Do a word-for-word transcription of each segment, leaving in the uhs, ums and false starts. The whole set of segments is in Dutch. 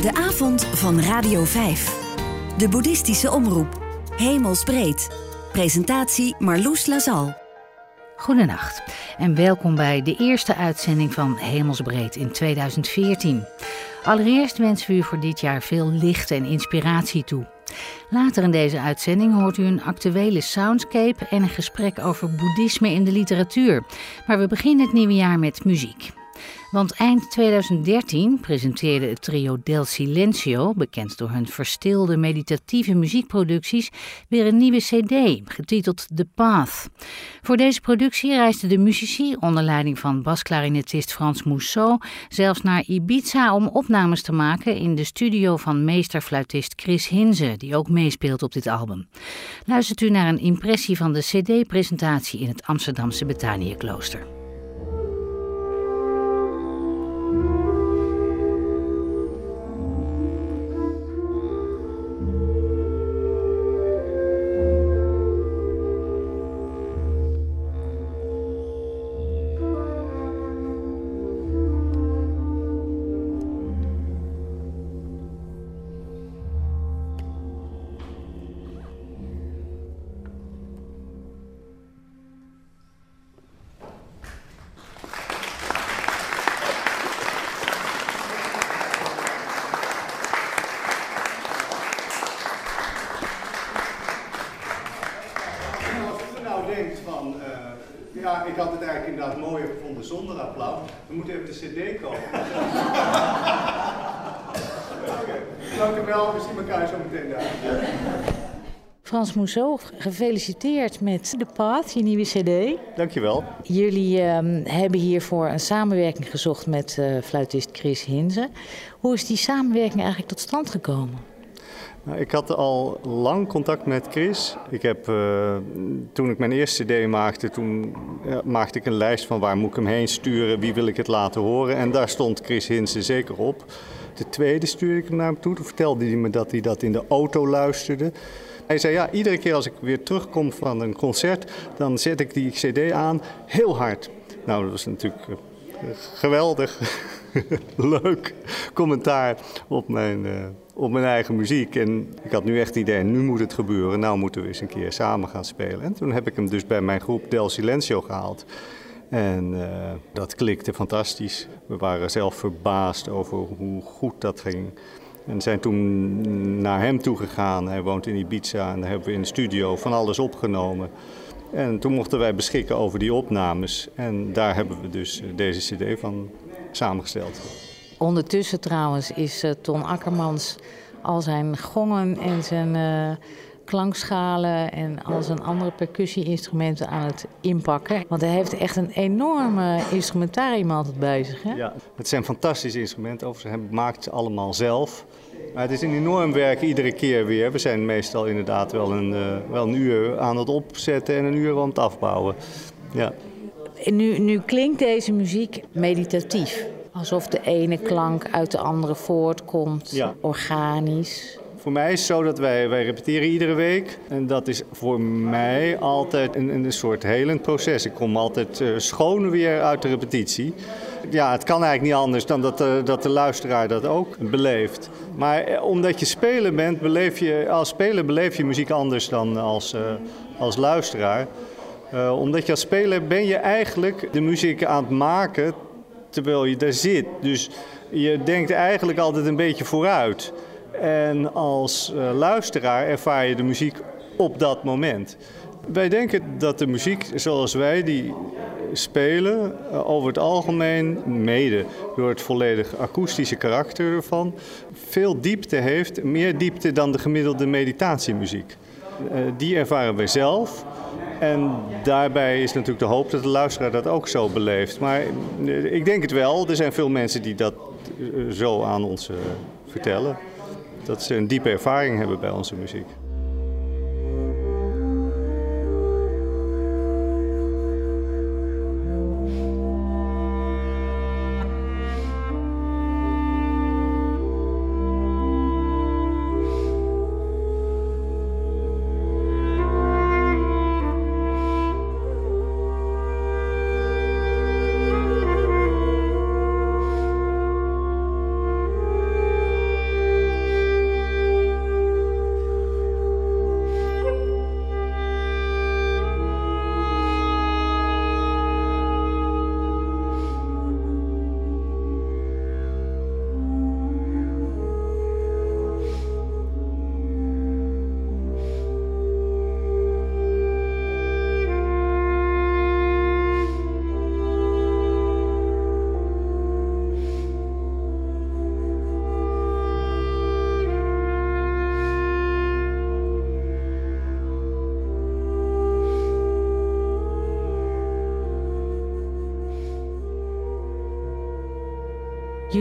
De avond van Radio vijf. De boeddhistische omroep. Hemelsbreed. Presentatie Marloes Lazal. Goedenacht en welkom bij de eerste uitzending van Hemelsbreed in tweeduizend veertien. Allereerst wensen we u voor dit jaar veel licht en inspiratie toe. Later in deze uitzending hoort u een actuele soundscape en een gesprek over boeddhisme in de literatuur. Maar we beginnen het nieuwe jaar met muziek. Want eind tweeduizend dertien presenteerde het trio Del Silencio, bekend door hun verstilde meditatieve muziekproducties, weer een nieuwe cd, getiteld The Path. Voor deze productie reisden de muzici, onder leiding van basklarinetist Frans Mousseau, zelfs naar Ibiza om opnames te maken in de studio van meesterfluitist Chris Hinze, die ook meespeelt op dit album. Luistert u naar een impressie van de cd-presentatie in het Amsterdamse Betaniëklooster. Ja, ik had het eigenlijk inderdaad mooier gevonden zonder applaus. We moeten even de cd kopen. Oké, dank u wel. We zien elkaar zo meteen daar. Frans Mousseau, gefeliciteerd met The Path, je nieuwe cd. Dankjewel. Jullie uh, hebben hiervoor een samenwerking gezocht met uh, fluitist Chris Hinze. Hoe is die samenwerking eigenlijk tot stand gekomen? Nou, ik had al lang contact met Chris. Ik heb, uh, toen ik mijn eerste cd maakte, toen uh, maakte ik een lijst van waar moet ik hem heen sturen, wie wil ik het laten horen. En daar stond Chris Hinze zeker op. De tweede stuurde ik hem naar hem toe. Toen vertelde hij me dat hij dat in de auto luisterde. Hij zei, ja, iedere keer als ik weer terugkom van een concert, dan zet ik die cd aan, heel hard. Nou, dat was natuurlijk uh, geweldig, leuk commentaar op mijn... Uh, op mijn eigen muziek. En ik had nu echt het idee, nu moet het gebeuren. Nou moeten we eens een keer samen gaan spelen. En toen heb ik hem dus bij mijn groep Del Silencio gehaald. En uh, dat klikte fantastisch. We waren zelf verbaasd over hoe goed dat ging. En zijn toen naar hem toe gegaan. Hij woont in Ibiza en daar hebben we in de studio van alles opgenomen. En toen mochten wij beschikken over die opnames. En daar hebben we dus deze cd van samengesteld. Ondertussen trouwens is uh, Ton Akkermans al zijn gongen en zijn uh, klankschalen en al zijn andere percussie-instrumenten aan het inpakken. Want hij heeft echt een enorme instrumentarium altijd bij zich. Hè? Ja, het zijn fantastische instrumenten. Overigens, hij maakt ze allemaal zelf. Maar het is een enorm werk iedere keer weer. We zijn meestal inderdaad wel een, uh, wel een uur aan het opzetten en een uur aan het afbouwen. Ja. Nu, nu klinkt deze muziek meditatief. Alsof de ene klank uit de andere voortkomt, ja. Organisch. Voor mij is het zo dat wij, wij repeteren iedere week. En dat is voor mij altijd een, een soort helend proces. Ik kom altijd uh, schoon weer uit de repetitie. Ja, het kan eigenlijk niet anders dan dat de, dat de luisteraar dat ook beleeft. Maar eh, omdat je speler bent, beleef je, als speler beleef je muziek anders dan als, uh, als luisteraar. Uh, omdat je als speler ben je eigenlijk de muziek aan het maken terwijl je daar zit. Dus je denkt eigenlijk altijd een beetje vooruit. En als uh, luisteraar ervaar je de muziek op dat moment. Wij denken dat de muziek zoals wij die spelen, uh, over het algemeen, mede door het volledig akoestische karakter ervan, veel diepte heeft, meer diepte dan de gemiddelde meditatiemuziek. Uh, die ervaren wij zelf. En daarbij is natuurlijk de hoop dat de luisteraar dat ook zo beleeft. Maar ik denk het wel. Er zijn veel mensen die dat zo aan ons uh, vertellen. Dat ze een diepe ervaring hebben bij onze muziek.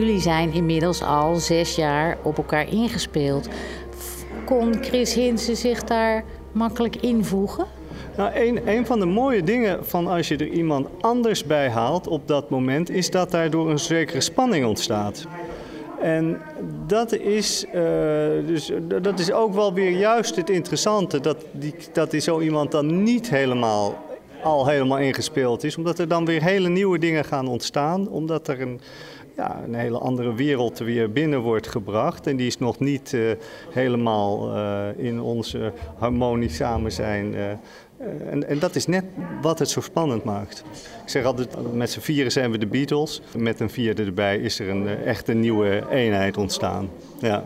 jullie zijn inmiddels al zes jaar op elkaar ingespeeld. Kon Chris Hinze zich daar makkelijk invoegen? Nou, een, een van de mooie dingen van als je er iemand anders bij haalt op dat moment, is dat daardoor een zekere spanning ontstaat. En dat is, uh, dus, dat is ook wel weer juist het interessante, dat, die, dat die zo iemand dan niet helemaal, al helemaal ingespeeld is. Omdat er dan weer hele nieuwe dingen gaan ontstaan, omdat er een, ja, een hele andere wereld weer binnen wordt gebracht. En die is nog niet uh, helemaal uh, in onze harmonisch samen zijn. Uh, Uh, en, en dat is net wat het zo spannend maakt. Ik zeg altijd, met z'n vieren zijn we de Beatles. Met een vierde erbij is er een, uh, echt een nieuwe eenheid ontstaan. Ja.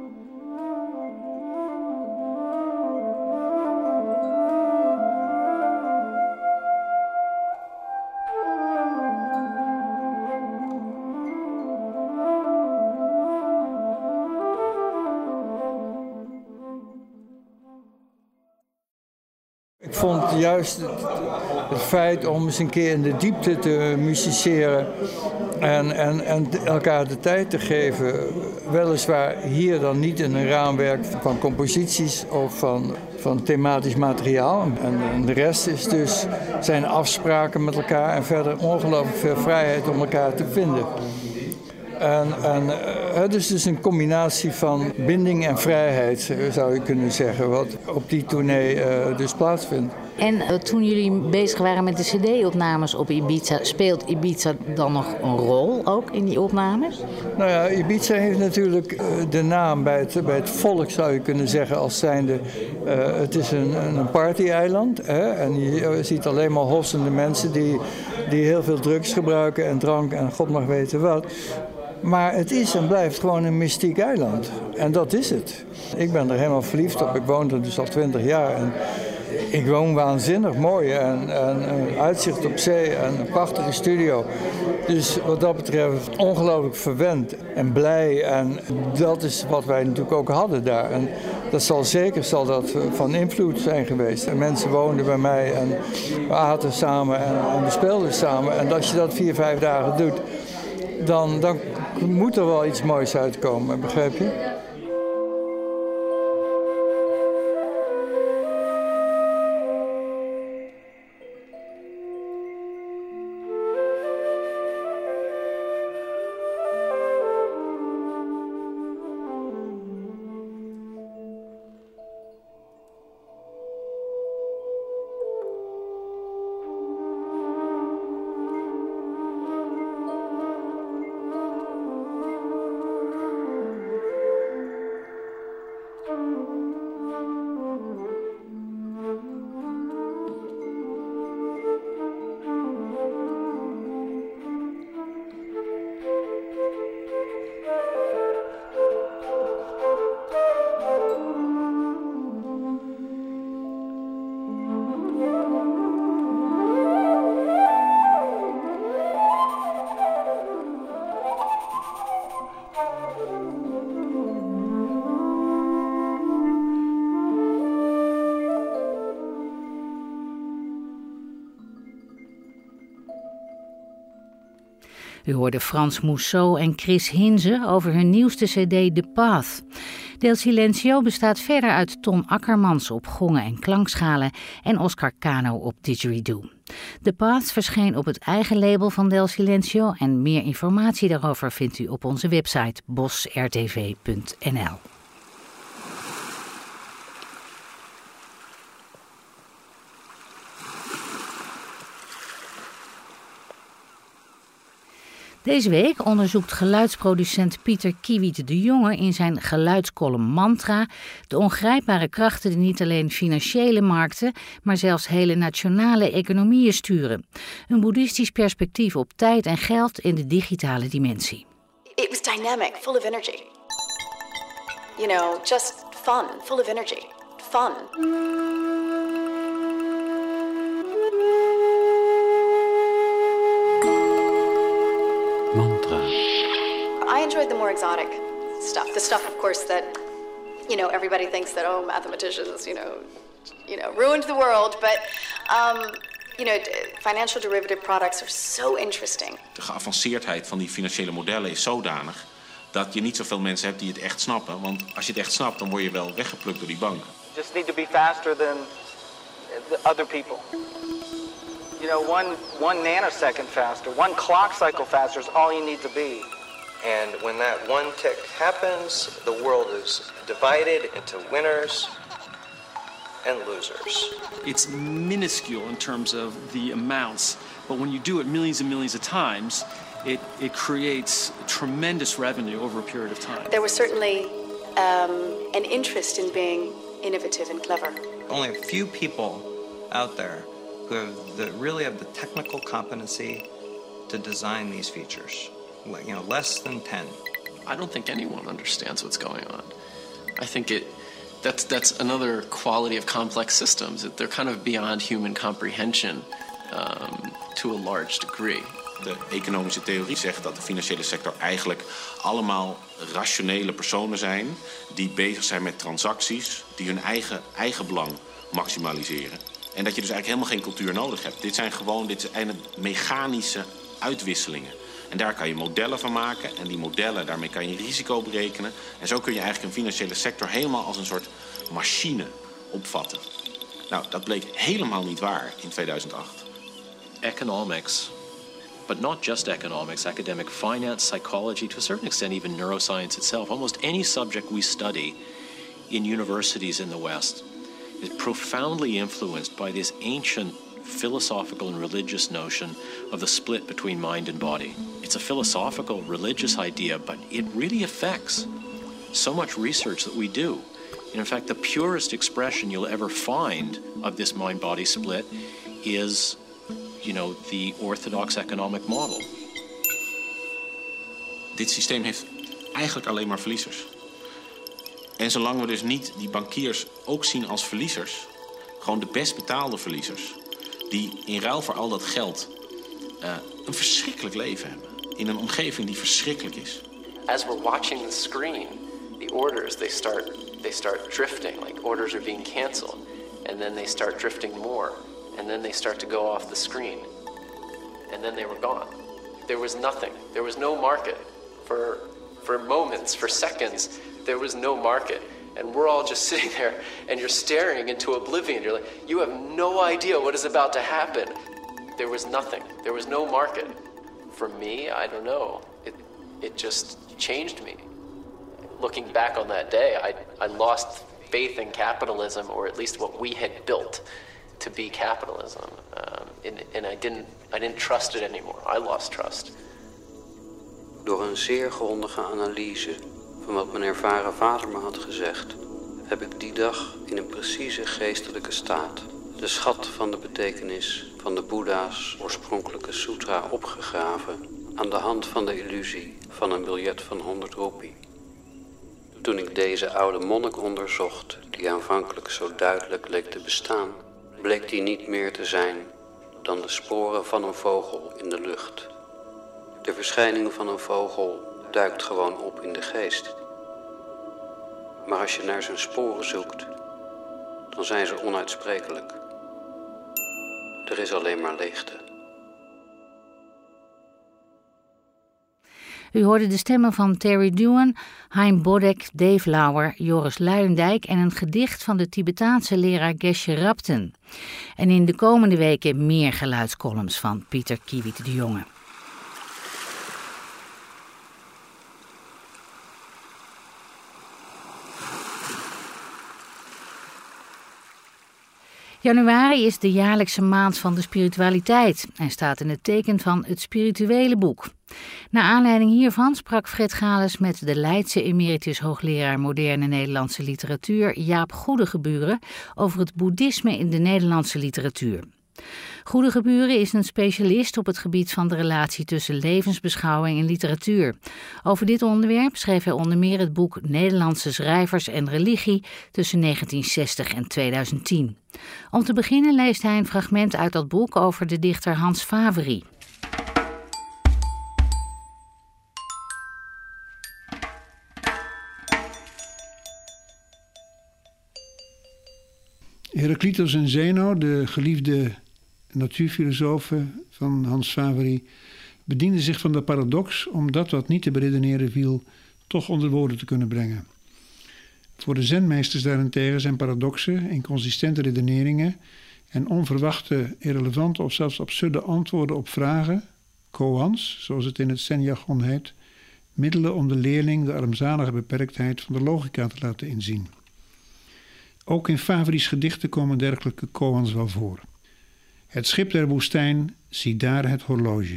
Ik vond juist het, het feit om eens een keer in de diepte te musiceren en, en, en elkaar de tijd te geven, weliswaar hier dan niet in een raamwerk van composities of van, van thematisch materiaal. En, en de rest is dus zijn afspraken met elkaar en verder ongelooflijk veel vrijheid om elkaar te vinden. En, en het is dus een combinatie van binding en vrijheid, zou je kunnen zeggen, wat op die tournee uh, dus plaatsvindt. En uh, toen jullie bezig waren met de cd-opnames op Ibiza, speelt Ibiza dan nog een rol ook in die opnames? Nou ja, Ibiza heeft natuurlijk uh, de naam bij het, bij het volk, zou je kunnen zeggen, als zijnde, uh, het is een, een party-eiland. Hè? En je ziet alleen maar hossende mensen die, die heel veel drugs gebruiken en drank en god mag weten wat. Maar het is en blijft gewoon een mystiek eiland. En dat is het. Ik ben er helemaal verliefd op. Ik woon er dus al twintig jaar. En ik woon waanzinnig mooi. En, en een uitzicht op zee en een prachtige studio. Dus wat dat betreft ongelooflijk verwend en blij. En dat is wat wij natuurlijk ook hadden daar. En dat zal zeker zal dat van invloed zijn geweest. En mensen woonden bij mij en we aten samen en, en we speelden samen. En als je dat vier, vijf dagen doet, dan, dan moet er wel iets moois uitkomen, begrijp je? U hoorde Frans Mousseau en Chris Hinze over hun nieuwste cd The Path. Del Silencio bestaat verder uit Ton Akkermans op gongen en klankschalen en Oscar Cano op didgeridoo. The Path verscheen op het eigen label van Del Silencio en meer informatie daarover vindt u op onze website bos r t v punt n l. Deze week onderzoekt geluidsproducent Pieter Kiewiet de Jonge in zijn geluidscolumn Mantra de ongrijpbare krachten die niet alleen financiële markten, maar zelfs hele nationale economieën sturen. Een boeddhistisch perspectief op tijd en geld in de digitale dimensie. It was dynamic, full of energy. You know, just fun, full of energy. Fun. Mantra. I enjoyed the more exotic stuff. The stuff, of course, that, you know, everybody thinks that, oh, mathematicians, you know, you know, ruined the world. But um, You know, financial derivative products are so interesting. De geavanceerdheid van die financiële modellen is zodanig dat je niet zoveel mensen hebt die het echt snappen. Want als je het echt snapt, dan word je wel weggeplukt door die banken. You just need to be faster than the other people. You know, one, one nanosecond faster, one clock cycle faster is all you need to be. And when that one tick happens, the world is divided into winners and losers. It's minuscule in terms of the amounts, but when you do it millions and millions of times, it, it creates tremendous revenue over a period of time. There was certainly um, an interest in being innovative and clever. Only a few people out there who have the, really have the technical competency to design these features. You know, less than ten. I don't think anyone understands what's going on. I think it that's that's another quality of complex systems. That they're kind of beyond human comprehension um, to a large degree. De economische theorie zegt dat de financiële sector eigenlijk allemaal rationele personen zijn die bezig zijn met transacties die hun eigen, eigen belang maximaliseren. En dat je dus eigenlijk helemaal geen cultuur nodig hebt. Dit zijn gewoon dit zijn mechanische uitwisselingen. En daar kan je modellen van maken. En die modellen, daarmee kan je risico berekenen. En zo kun je eigenlijk een financiële sector helemaal als een soort machine opvatten. Nou, dat bleek helemaal niet waar in tweeduizend acht. Economics, but not just economics, academic finance, psychology, to a certain extent even neuroscience itself. Almost any subject we study in universities in the West is profoundly influenced by this ancient philosophical and religious notion of the split between mind and body. It's a philosophical, religious idea, but it really affects so much research that we do. And in fact, the purest expression you'll ever find of this mind-body split is, you know, the orthodox economic model. Dit systeem heeft eigenlijk alleen maar verliezers. En zolang we dus niet die bankiers ook zien als verliezers, gewoon de best betaalde verliezers, die in ruil voor al dat geld uh, een verschrikkelijk leven hebben. In een omgeving die verschrikkelijk is. As we're watching the screen, the orders, they start, they start drifting. Like orders are being canceled. And then they start drifting more. And then they start to go off the screen. And then they were gone. There was nothing. There was no market. For, for moments, for seconds, there was no market. And we're all just sitting there, and you're staring into oblivion. You're like, you have no idea what is about to happen. There was nothing. There was no market. For me, I don't know. It, it just changed me. Looking back on that day, I, I lost faith in capitalism, or at least what we had built to be capitalism. Um, and and I, didn't, I didn't trust it anymore. I lost trust. Door een zeer grondige analyse van wat mijn ervaren vader me had gezegd, heb ik die dag in een precieze geestelijke staat de schat van de betekenis van de Boeddha's oorspronkelijke sutra opgegraven aan de hand van de illusie van een biljet van honderd roepie. Toen ik deze oude monnik onderzocht, die aanvankelijk zo duidelijk leek te bestaan, bleek die niet meer te zijn dan de sporen van een vogel in de lucht. De verschijning van een vogel duikt gewoon op in de geest. Maar als je naar zijn sporen zoekt, dan zijn ze onuitsprekelijk. Er is alleen maar leegte. U hoorde de stemmen van Terry Dewan, Hein Bodek, Dave Lauwer, Joris Luijendijk en een gedicht van de Tibetaanse leraar Geshe Rabten. En in de komende weken meer geluidscolumns van Pieter Kiewiet de Jonge. Januari is de jaarlijkse maand van de spiritualiteit en staat in het teken van het spirituele boek. Naar aanleiding hiervan sprak Fred Gales met de Leidse emeritus hoogleraar moderne Nederlandse literatuur Jaap Goedegeburen over het boeddhisme in de Nederlandse literatuur. Goedegeburen is een specialist op het gebied van de relatie tussen levensbeschouwing en literatuur. Over dit onderwerp schreef hij onder meer het boek Nederlandse schrijvers en religie tussen negentien zestig en tweeduizend tien. Om te beginnen leest hij een fragment uit dat boek over de dichter Hans Favery. Heraclitus en Zeno, de geliefde natuurfilosofen van Hans Favory bedienden zich van de paradox om dat wat niet te beredeneren viel toch onder woorden te kunnen brengen. Voor de zenmeesters daarentegen zijn paradoxen, inconsistente redeneringen en onverwachte, irrelevante of zelfs absurde antwoorden op vragen, koans, zoals het in het zenjargon heet, middelen om de leerling de armzalige beperktheid van de logica te laten inzien. Ook in Favory's gedichten komen dergelijke koans wel voor. Het schip der woestijn, zie daar het horloge.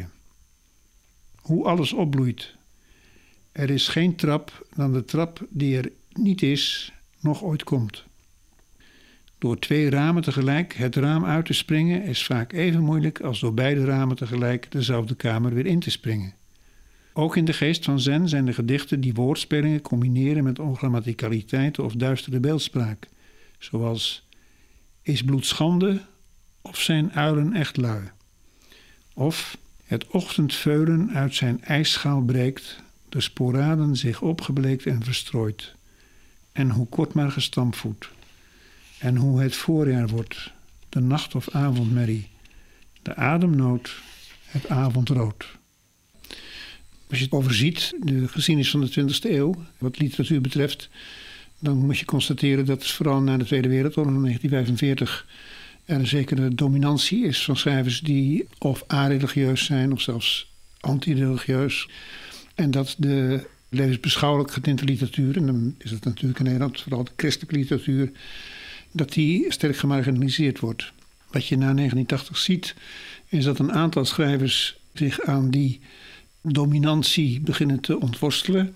Hoe alles opbloeit. Er is geen trap dan de trap die er niet is, nog ooit komt. Door twee ramen tegelijk het raam uit te springen is vaak even moeilijk als door beide ramen tegelijk dezelfde kamer weer in te springen. Ook in de geest van Zen zijn de gedichten die woordspelingen combineren met ongrammaticaliteiten of duistere beeldspraak, zoals is bloed schande of zijn uilen echt lui? Of het ochtendveulen uit zijn ijsschaal breekt, de sporaden zich opgebleekt en verstrooid. En hoe kort maar gestampvoet. En hoe het voorjaar wordt, de nacht- of avondmerrie, de ademnood, het avondrood. Als je het overziet, de geschiedenis van de twintigste eeuw, wat literatuur betreft, dan moet je constateren dat het vooral na de Tweede Wereldoorlog in negentien vijfenveertig er een zekere dominantie is van schrijvers die of a-religieus zijn of zelfs anti-religieus. En dat de levensbeschouwelijk getinte literatuur, en dan is het natuurlijk in Nederland vooral de christelijke literatuur, dat die sterk gemarginaliseerd wordt. Wat je na negentien tachtig ziet, is dat een aantal schrijvers zich aan die dominantie beginnen te ontworstelen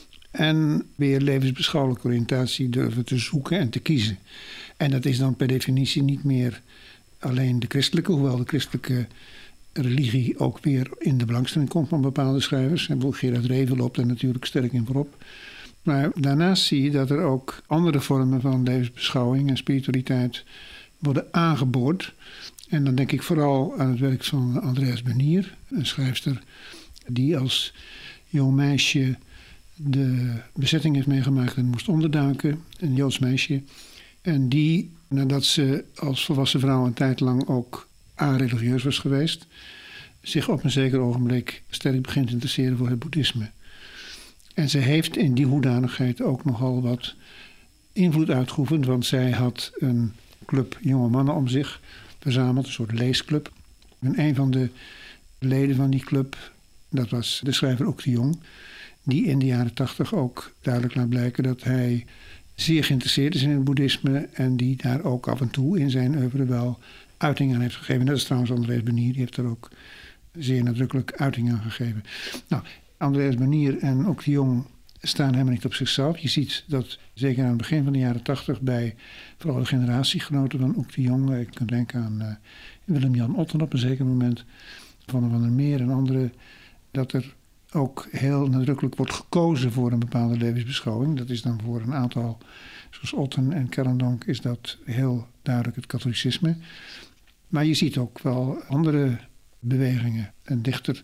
en weer levensbeschouwelijke oriëntatie durven te zoeken en te kiezen. En dat is dan per definitie niet meer alleen de christelijke, hoewel de christelijke religie ook weer in de belangstelling komt van bepaalde schrijvers. En Gerard Reven loopt er natuurlijk sterk in voorop. Maar daarnaast zie je dat er ook andere vormen van levensbeschouwing en spiritualiteit worden aangeboord. En dan denk ik vooral aan het werk van Andreas Bernier, een schrijfster die als jong meisje de bezetting heeft meegemaakt en moest onderduiken, een Joods meisje. En die, nadat ze als volwassen vrouw een tijd lang ook a-religieus was geweest, zich op een zeker ogenblik sterk begint te interesseren voor het boeddhisme. En ze heeft in die hoedanigheid ook nogal wat invloed uitgeoefend, want zij had een club jonge mannen om zich verzameld, een soort leesclub. En een van de leden van die club, dat was de schrijver Oek de Jong, die in de jaren tachtig ook duidelijk laat blijken dat hij zeer geïnteresseerd is in het boeddhisme en die daar ook af en toe in zijn oeuvre wel uiting aan heeft gegeven. Dat is trouwens Andreas Bernier, die heeft er ook zeer nadrukkelijk uiting aan gegeven. Nou, Andreas Bernier en Oek de Jong staan helemaal niet op zichzelf. Je ziet dat zeker aan het begin van de jaren tachtig bij vooral de generatiegenoten van Oek de Jong, ik kan denken aan uh, Willem-Jan Otten op een zeker moment, Van van der Meer en anderen, dat er ook heel nadrukkelijk wordt gekozen voor een bepaalde levensbeschouwing. Dat is dan voor een aantal, zoals Otten en Kerendonk, is dat heel duidelijk het katholicisme. Maar je ziet ook wel andere bewegingen. Een dichter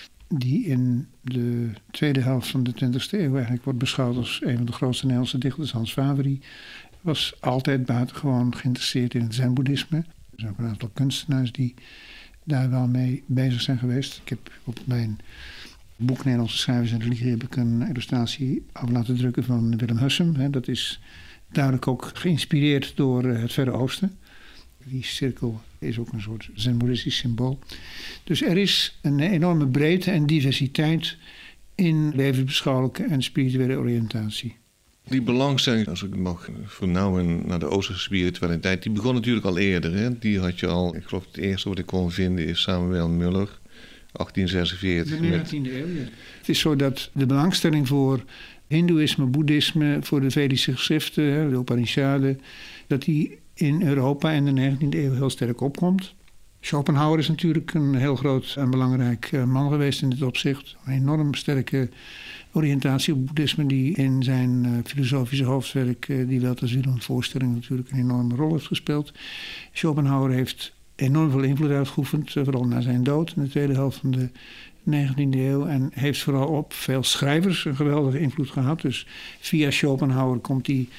die in de tweede helft van de twintigste eeuw eigenlijk wordt beschouwd als een van de grootste Nederlandse dichters, Hans Favory, was altijd buitengewoon geïnteresseerd in het zen-boeddhisme. Er zijn ook een aantal kunstenaars die daar wel mee bezig zijn geweest. Ik heb op mijn boek Nederlandse schrijvers en religie heb ik een illustratie af laten drukken van Willem Hussem. Dat is duidelijk ook geïnspireerd door het Verre Oosten. Die cirkel is ook een soort zen-boeddhistisch symbool. Dus er is een enorme breedte en diversiteit in levensbeschouwelijke en spirituele oriëntatie. Die belangstelling, als ik mag vernauwen naar de Oosterse spiritualiteit, die begon natuurlijk al eerder. Hè? Die had je al, ik geloof het eerste wat ik kon vinden is Samuel Muller, achttien zesenveertig. De negentiende eeuw, ja. Het is zo dat de belangstelling voor hindoeïsme, boeddhisme, voor de Vedische geschriften, de Upanishaden, dat die in Europa in de negentiende eeuw heel sterk opkomt. Schopenhauer is natuurlijk een heel groot en belangrijk man geweest in dit opzicht. Een enorm sterke oriëntatie op boeddhisme die in zijn uh, filosofische hoofdwerk, uh, die Weltanschauung voorstelling, natuurlijk een enorme rol heeft gespeeld. Schopenhauer heeft enorm veel invloed uitgeoefend, uh, vooral na zijn dood in de tweede helft van de negentiende eeuw. En heeft vooral op veel schrijvers een geweldige invloed gehad. Dus via Schopenhauer komt hij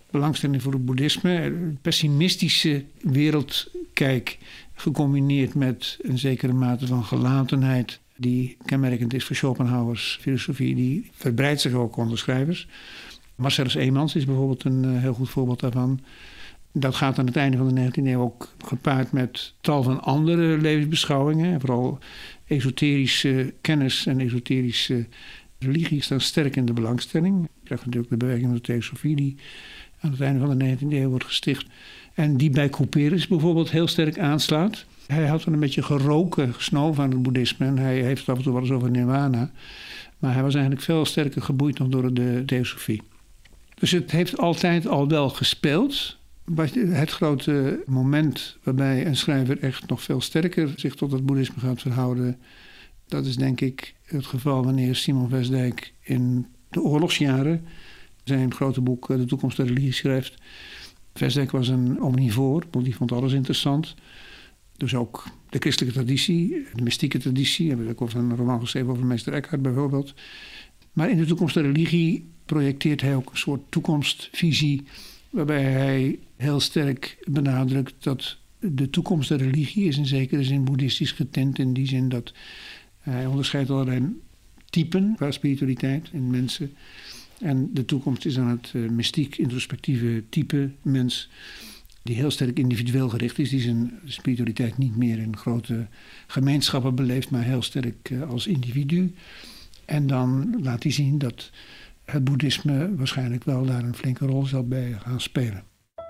belangstelling voor het boeddhisme, een pessimistische wereldkijk gecombineerd met een zekere mate van gelatenheid die kenmerkend is voor Schopenhauers filosofie, die verbreidt zich ook onder schrijvers. Marcellus Eemans is bijvoorbeeld een uh, heel goed voorbeeld daarvan. Dat gaat aan het einde van de negentiende eeuw ook gepaard met tal van andere levensbeschouwingen. Vooral esoterische kennis en esoterische religie staan sterk in de belangstelling. Je krijgt natuurlijk de beweging van de theosofie die aan het einde van de negentiende eeuw wordt gesticht. En die bij Couperus bijvoorbeeld heel sterk aanslaat. Hij had wel een beetje geroken, gesnoven aan het boeddhisme. En hij heeft het af en toe wel eens over nirvana. Maar hij was eigenlijk veel sterker geboeid nog door de theosofie. Dus het heeft altijd al wel gespeeld. Het grote moment waarbij een schrijver echt nog veel sterker zich tot het boeddhisme gaat verhouden, dat is denk ik het geval wanneer Simon Vestdijk in de oorlogsjaren zijn grote boek De Toekomst der Religie schrijft. Vestdijk was een omnivoor, want die vond alles interessant. Dus ook de christelijke traditie, de mystieke traditie. We hebben ook over een roman geschreven over meester Eckhart bijvoorbeeld. Maar in De Toekomst der Religie projecteert hij ook een soort toekomstvisie, waarbij hij heel sterk benadrukt dat de toekomst der religie is in zekere zin boeddhistisch getint. In die zin dat hij onderscheidt allerlei typen qua spiritualiteit in mensen. En de toekomst is dan het uh, mystiek introspectieve type mens die heel sterk individueel gericht is. Die zijn spiritualiteit niet meer in grote gemeenschappen beleeft, maar heel sterk uh, als individu. En dan laat hij zien dat het boeddhisme waarschijnlijk wel daar een flinke rol zal bij gaan spelen.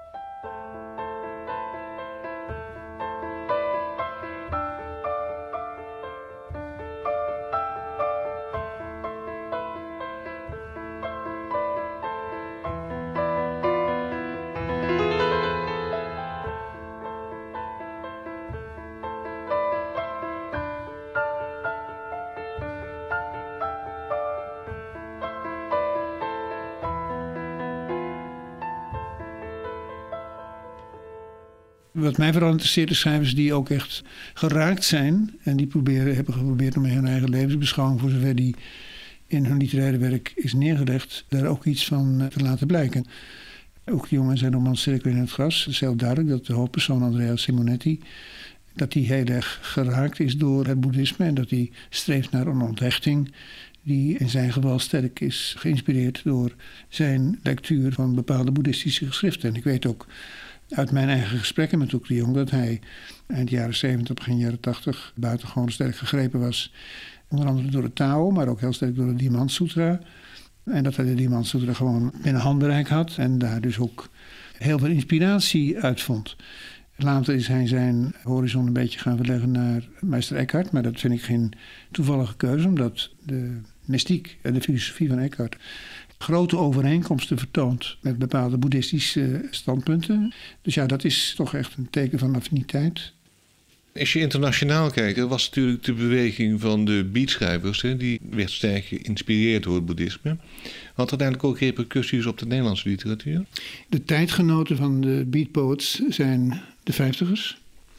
Wat mij vooral interesseert is schrijvers die ook echt geraakt zijn en die proberen, hebben geprobeerd om in hun eigen levensbeschouwing, voor zover die in hun literaire werk is neergelegd, daar ook iets van te laten blijken. Ook die jongen in zijn roman Cirkel in het gras. Het is heel duidelijk dat de hoofdpersoon Andrea Simonetti, dat hij heel erg geraakt is door het boeddhisme en dat hij streeft naar een onthechting die in zijn geval sterk is geïnspireerd door zijn lectuur van bepaalde boeddhistische geschriften. En ik weet ook uit mijn eigen gesprekken met Oek de Jong dat hij eind jaren zeventig, begin jaren tachtig buitengewoon sterk gegrepen was. Onder andere door het Tao, maar ook heel sterk door de Diamant Sutra. En dat hij de Diamant Sutra gewoon binnen handbereik had en daar dus ook heel veel inspiratie uit vond. Later is hij zijn horizon een beetje gaan verleggen naar meester Eckhart, maar dat vind ik geen toevallige keuze, omdat de mystiek en de filosofie van Eckhart grote overeenkomsten vertoont met bepaalde boeddhistische standpunten. Dus ja, dat is toch echt een teken van affiniteit. Als je internationaal kijkt, dat was natuurlijk de beweging van de beatschrijvers. Hè, die werd sterk geïnspireerd door het boeddhisme. Had dat eigenlijk ook repercussies op de Nederlandse literatuur? De tijdgenoten van de beatpoets zijn de vijftigers.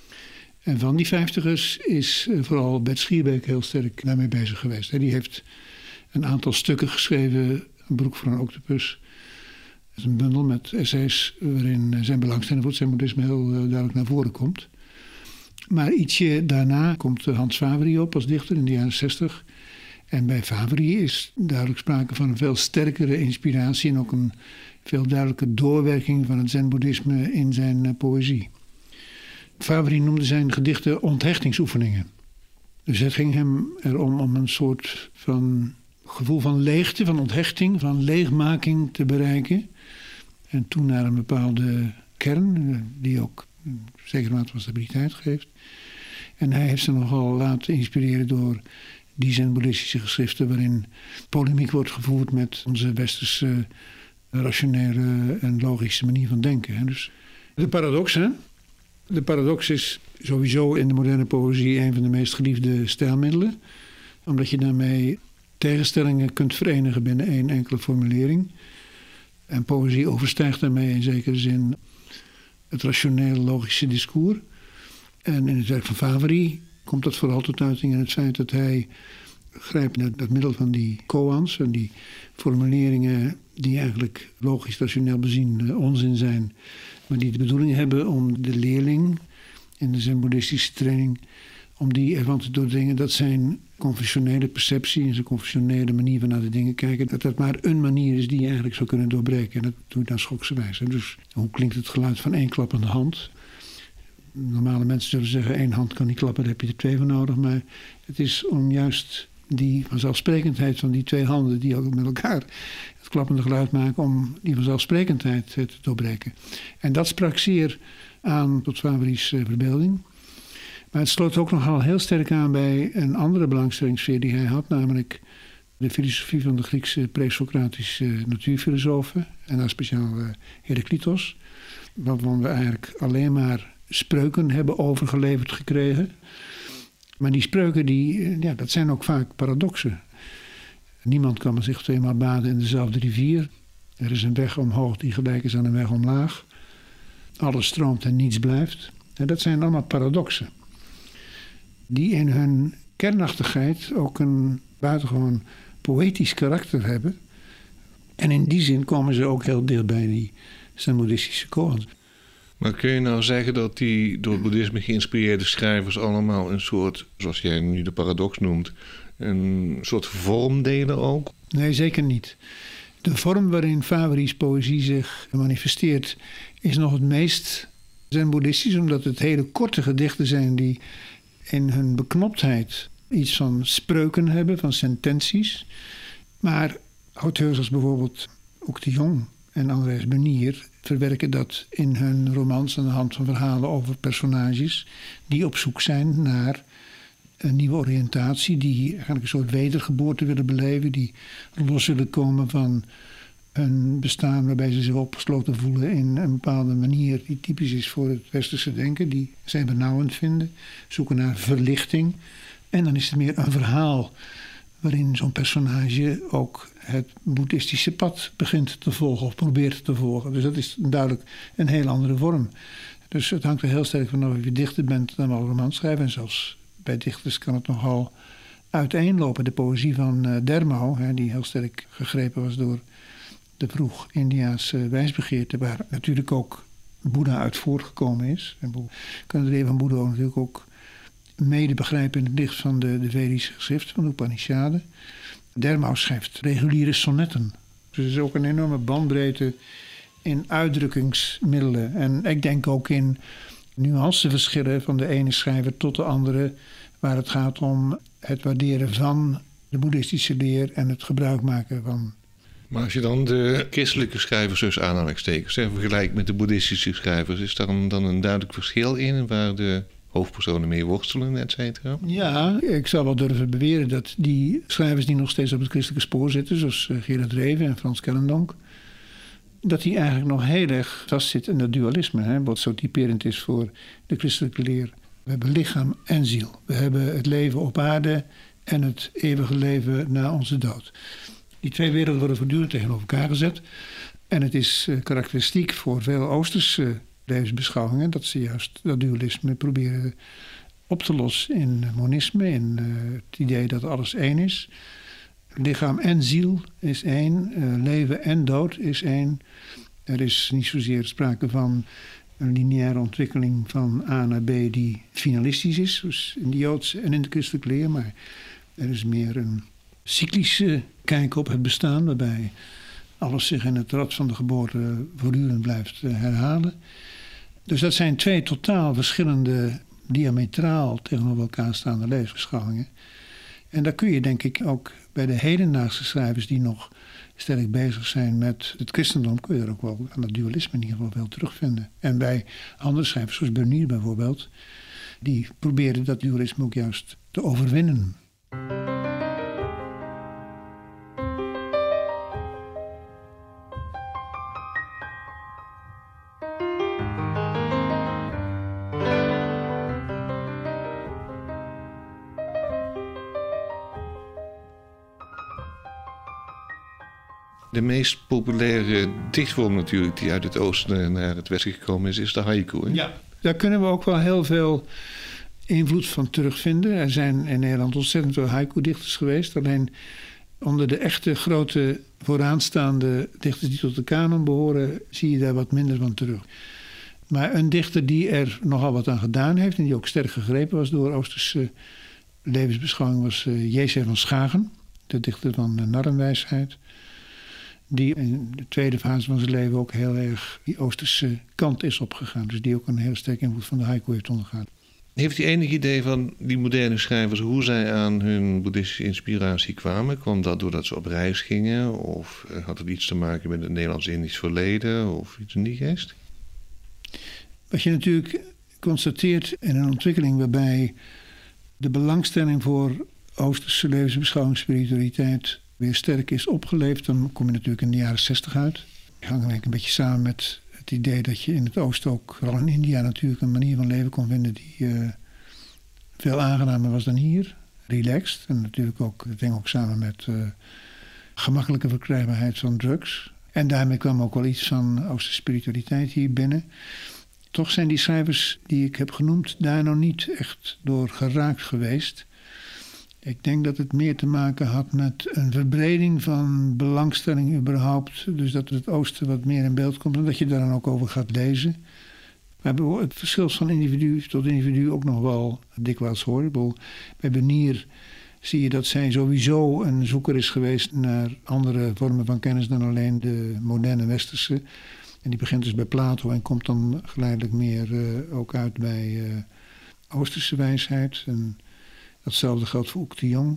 En van die vijftigers is vooral Bert Schierbeek heel sterk daarmee bezig geweest. Die heeft een aantal stukken geschreven, Een broek voor een octopus. Dat is een bundel met essays waarin zijn belangstelling voor het zen-boeddhisme heel duidelijk naar voren komt. Maar ietsje daarna komt Hans Favory op als dichter in de jaren zestig. En bij Favory is duidelijk sprake van een veel sterkere inspiratie en ook een veel duidelijke doorwerking van het zen-boeddhisme in zijn poëzie. Favory noemde zijn gedichten onthechtingsoefeningen. Dus het ging hem erom om een soort van gevoel van leegte, van onthechting, van leegmaking te bereiken. En toen naar een bepaalde kern, die ook een zekere mate van stabiliteit geeft. En hij heeft ze nogal laten inspireren door die zen-boeddhistische geschriften waarin polemiek wordt gevoerd met onze westerse rationele en logische manier van denken. Dus de paradox, hè? De paradox is sowieso in de moderne poëzie een van de meest geliefde stijlmiddelen, omdat je daarmee tegenstellingen kunt verenigen binnen één enkele formulering. En poëzie overstijgt daarmee in zekere zin het rationele logische discours. En in het werk van Favory komt dat vooral tot uiting in het feit dat hij grijpt naar dat middel van die koans en die formuleringen die eigenlijk logisch rationeel bezien uh, onzin zijn, maar die de bedoeling hebben om de leerling in de zen-boeddhistische training, om die ervan te doordringen dat zijn conventionele perceptie en zijn conventionele manier van naar de dingen kijken, dat dat maar een manier is die je eigenlijk zou kunnen doorbreken. En dat doe je dan schokse wijze. Dus hoe klinkt het geluid van één klappende hand? Normale mensen zullen zeggen, één hand kan niet klappen, daar heb je er twee voor nodig. Maar het is om juist die vanzelfsprekendheid van die twee handen, die ook met elkaar het klappende geluid maken, om die vanzelfsprekendheid te doorbreken. En dat sprak zeer aan tot Favory's verbeelding. Maar het sloot ook nogal heel sterk aan bij een andere belangstellingssfeer die hij had, namelijk de filosofie van de Griekse pre-Socratische natuurfilosofen, en dan speciaal uh, Heraclitos, waarvan we eigenlijk alleen maar spreuken hebben overgeleverd gekregen. Maar die spreuken, die, ja, dat zijn ook vaak paradoxen. Niemand kan zich tweemaal baden in dezelfde rivier. Er is een weg omhoog die gelijk is aan een weg omlaag. Alles stroomt en niets blijft. En dat zijn allemaal paradoxen, die in hun kernachtigheid ook een buitengewoon poëtisch karakter hebben. En in die zin komen ze ook heel dicht bij die zen-boeddhistische koans. Maar kun je nou zeggen dat die door het boeddhisme geïnspireerde schrijvers allemaal een soort, zoals jij nu de paradox noemt, een soort vorm delen ook? Nee, zeker niet. De vorm waarin Favory's poëzie zich manifesteert is nog het meest zen-boeddhistisch, omdat het hele korte gedichten zijn die in hun beknoptheid iets van spreuken hebben, van sententies. Maar auteurs als bijvoorbeeld Oek de Jong en Andreas Benier verwerken dat in hun romans aan de hand van verhalen over personages die op zoek zijn naar een nieuwe oriëntatie, die eigenlijk een soort wedergeboorte willen beleven, die los willen komen van een bestaan waarbij ze zich opgesloten voelen in een bepaalde manier die typisch is voor het westerse denken, die zij benauwend vinden, zoeken naar verlichting. En dan is het meer een verhaal waarin zo'n personage ook het boeddhistische pad begint te volgen of probeert te volgen. Dus dat is duidelijk een heel andere vorm. Dus het hangt er heel sterk vanaf of je dichter bent dan wel romanschrijver. En zelfs bij dichters kan het nogal uiteenlopen. De poëzie van uh, Dermo, hè, die heel sterk gegrepen was door de vroeg-Indiaanse wijsbegeerte, waar natuurlijk ook Boeddha uit voortgekomen is. En we kunnen de leer van Boeddha natuurlijk ook mede begrijpen in het licht van de, de Vedische geschriften van de Upanishaden. Dermo schrijft reguliere sonnetten. Dus er is ook een enorme bandbreedte in uitdrukkingsmiddelen. En ik denk ook in nuanceverschillen van de ene schrijver tot de andere, waar het gaat om het waarderen van de boeddhistische leer en het gebruik maken van. Maar als je dan de christelijke schrijvers, dus aanhalingstekens, vergelijkt met de boeddhistische schrijvers, is daar dan, dan een duidelijk verschil in waar de hoofdpersonen mee worstelen, et cetera? Ja, ik zou wel durven beweren dat die schrijvers die nog steeds op het christelijke spoor zitten, zoals Gerard Reven en Frans Kellendonk, dat die eigenlijk nog heel erg vastzit in dat dualisme, hè, wat zo typerend is voor de christelijke leer. We hebben lichaam en ziel. We hebben het leven op aarde en het eeuwige leven na onze dood. Die twee werelden worden voortdurend tegenover elkaar gezet. En het is uh, karakteristiek voor veel Oosterse uh, levensbeschouwingen dat ze juist dat dualisme proberen op te lossen in monisme, in uh, het idee dat alles één is. Lichaam en ziel is één, uh, leven en dood is één. Er is niet zozeer sprake van een lineaire ontwikkeling van A naar B die finalistisch is, dus in de Joodse en in de christelijke leer, maar er is meer een cyclische kijk op het bestaan, waarbij alles zich in het rad van de geboorte voortdurend blijft herhalen. Dus dat zijn twee totaal verschillende, diametraal tegenover elkaar staande levensbeschouwingen. En daar kun je denk ik ook bij de hedendaagse schrijvers die nog sterk bezig zijn met het christendom, kun je er ook wel aan het dualisme in ieder geval wel terugvinden. En bij andere schrijvers, zoals Bernier bijvoorbeeld, die proberen dat dualisme ook juist te overwinnen. De meest populaire dichtvorm natuurlijk die uit het oosten naar het westen gekomen is, is de haiku. Hè? Ja, daar kunnen we ook wel heel veel invloed van terugvinden. Er zijn in Nederland ontzettend veel haiku-dichters geweest. Alleen Onder de echte grote vooraanstaande dichters die tot de kanon behoren, zie je daar wat minder van terug. Maar een dichter die er nogal wat aan gedaan heeft en die ook sterk gegrepen was door Oosterse levensbeschouwing was uh, J C van Schagen, de dichter van de Narrenwijsheid. Die in de tweede fase van zijn leven ook heel erg die Oosterse kant is opgegaan. Dus die ook een heel sterk invloed van de haiku heeft ondergaan. Heeft u enig idee van die moderne schrijvers hoe zij aan hun boeddhistische inspiratie kwamen? Kwam dat doordat ze op reis gingen? Of had het iets te maken met het Nederlands-Indisch verleden? Of iets in die geest? Wat je natuurlijk constateert in een ontwikkeling waarbij de belangstelling voor Oosterse levensbeschouwing, spiritualiteit weer sterk is opgeleefd, dan kom je natuurlijk in de jaren zestig uit. Die hangen eigenlijk een beetje samen met het idee dat je in het oosten, ook vooral in India natuurlijk, een manier van leven kon vinden die uh, veel aangenamer was dan hier. Relaxed. En natuurlijk ook, dat hing ook samen met uh, gemakkelijke verkrijgbaarheid van drugs. En daarmee kwam ook wel iets van Oosterse spiritualiteit hier binnen. Toch zijn die schrijvers die ik heb genoemd daar nog niet echt door geraakt geweest. Ik denk dat het meer te maken had met een verbreding van belangstelling überhaupt. Dus dat het oosten wat meer in beeld komt en dat je daar dan ook over gaat lezen. Maar het verschil van individu tot individu ook nog wel dikwijls hoor. Bij Benier zie je dat zij sowieso een zoeker is geweest naar andere vormen van kennis dan alleen de moderne westerse. En die begint dus bij Plato en komt dan geleidelijk meer uh, ook uit bij uh, Oosterse wijsheid. En datzelfde geldt voor Oek de Jong.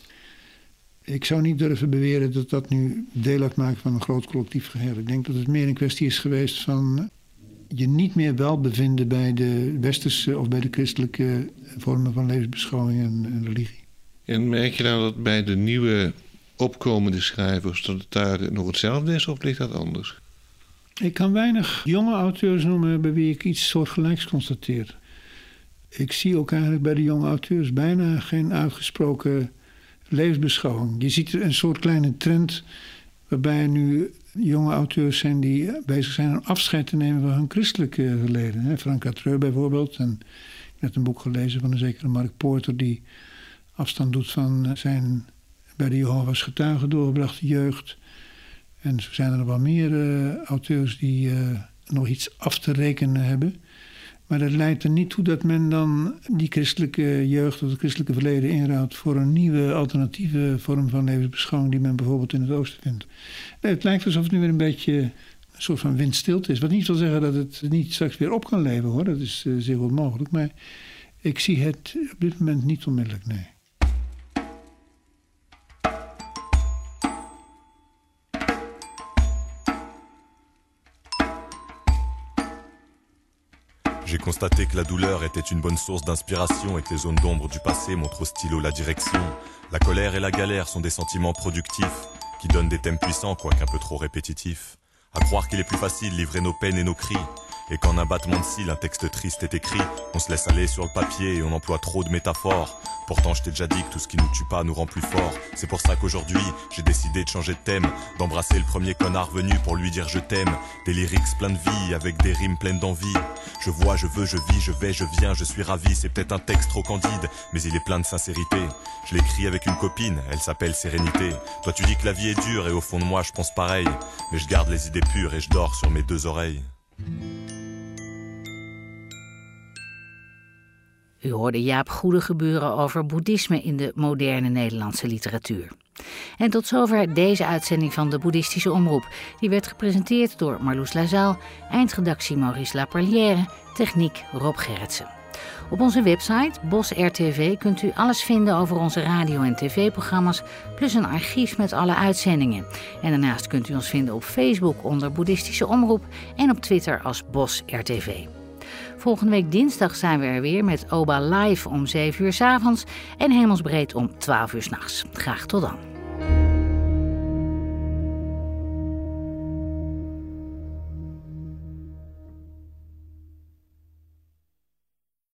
Ik zou niet durven beweren dat dat nu deel uitmaakt van een groot collectief geheel. Ik denk dat het meer een kwestie is geweest van je niet meer wel bevinden bij de westerse of bij de christelijke vormen van levensbeschouwing en, en religie. En merk je nou dat bij de nieuwe opkomende schrijvers dat het daar nog hetzelfde is of ligt dat anders? Ik kan weinig jonge auteurs noemen bij wie ik iets soortgelijks constateer. Ik zie ook eigenlijk bij de jonge auteurs bijna geen uitgesproken levensbeschouwing. Je ziet een soort kleine trend waarbij er nu jonge auteurs zijn die bezig zijn om afscheid te nemen van hun christelijke verleden. Frank Catreux bijvoorbeeld. En ik heb net een boek gelezen van een zekere Mark Porter die afstand doet van zijn bij de Jehovah's getuigen doorgebrachte jeugd. En zo zijn er nog wel meer uh, auteurs die uh, nog iets af te rekenen hebben. Maar dat leidt er niet toe dat men dan die christelijke jeugd of het christelijke verleden inruilt voor een nieuwe alternatieve vorm van levensbeschouwing die men bijvoorbeeld in het oosten vindt. Nee, het lijkt alsof het nu weer een beetje een soort van windstilte is. Wat niet wil zeggen dat het niet straks weer op kan leven hoor, dat is uh, zeer goed mogelijk. Maar ik zie het op dit moment niet onmiddellijk, nee. J'ai constaté que la douleur était une bonne source d'inspiration et que les zones d'ombre du passé montrent au stylo la direction. La colère et la galère sont des sentiments productifs qui donnent des thèmes puissants, quoique un peu trop répétitifs. À croire qu'il est plus facile de livrer nos peines et nos cris, et qu'en un battement de cils, un texte triste est écrit. On se laisse aller sur le papier et on emploie trop de métaphores. Pourtant je t'ai déjà dit que tout ce qui nous tue pas nous rend plus forts. C'est pour ça qu'aujourd'hui j'ai décidé de changer de thème, d'embrasser le premier connard venu pour lui dire je t'aime. Des lyrics pleins de vie avec des rimes pleines d'envie. Je vois, je veux, je vis, je vais, je viens, je suis ravi. C'est peut-être un texte trop candide, mais il est plein de sincérité. Je l'écris avec une copine, elle s'appelle Sérénité. Toi tu dis que la vie est dure et au fond de moi je pense pareil. Mais je garde les idées pures et je dors sur mes deux oreilles. U hoorde Jaap Goedegebeuren over boeddhisme in de moderne Nederlandse literatuur. En tot zover deze uitzending van de Boeddhistische Omroep. Die werd gepresenteerd door Marloes Lazaal, eindredactie Maurice Laperlière, techniek Rob Gerritsen. Op onze website Bos R T V kunt u alles vinden over onze radio- en tv-programma's, plus een archief met alle uitzendingen. En daarnaast kunt u ons vinden op Facebook onder Boeddhistische Omroep en op Twitter als Bos R T V. Volgende week dinsdag zijn we er weer met Oba Live om zeven uur 's avonds en Hemelsbreed om twaalf uur 's nachts. Graag tot dan.